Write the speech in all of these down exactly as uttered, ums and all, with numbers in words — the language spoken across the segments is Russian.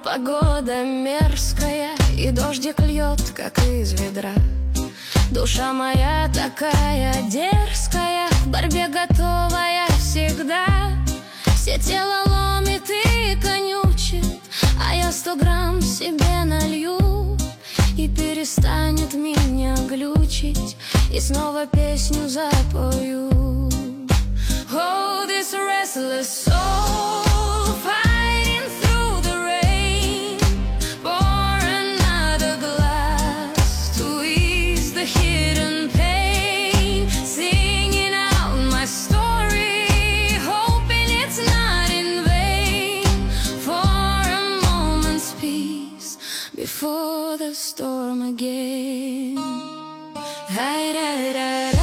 Погода мерзкая, и дождик льет, как из ведра. Душа моя такая дерзкая, в борьбе готовая всегда. Все тело ломит и конючит, а я сто грамм себе налью, и перестанет меня глючить, и снова песню запою. Oh, this restless soul, fighting through the rain, pour another glass to ease the hidden pain, singing out my story, hoping it's not in vain, for a moment's peace before the storm again. Hi-da-da-da.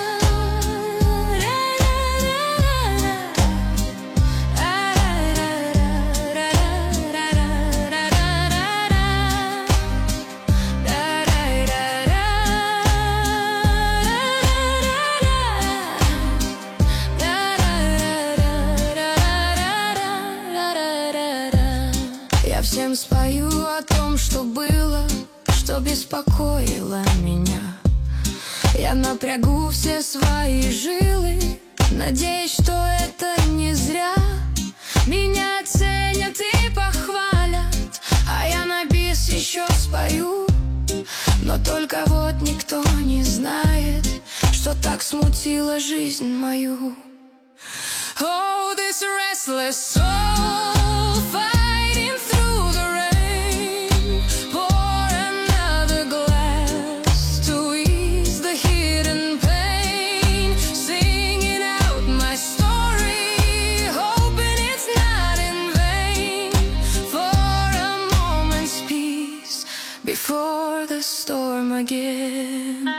Я всем спою о том, что было, что беспокоило меня. Я напрягу все свои жилы, надеюсь, что это не зря. Меня оценят и похвалят, а я на бис еще спою. Но только вот никто не знает, что так смутила жизнь мою. Oh, this restless soul, fighting through the rain, pour another glass to ease the hidden pain, singing out my story, hoping it's not in vain, for a moment's peace before the storm again.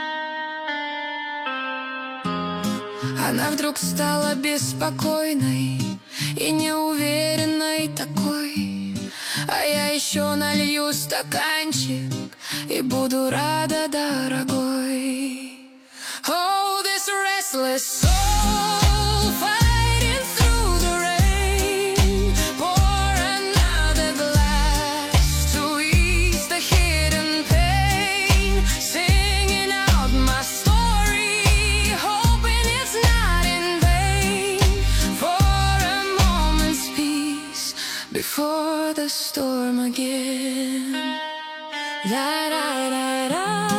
Она вдруг стала беспокойной и неуверенной такой, а я еще налью стаканчик и буду рада, дорогой. Oh, this restless soul, fighting through the rain, pour another glass to ease the hidden pain, singing out my story, hoping it's not in vain, for a moment's peace before the storm again. La, la, la, la.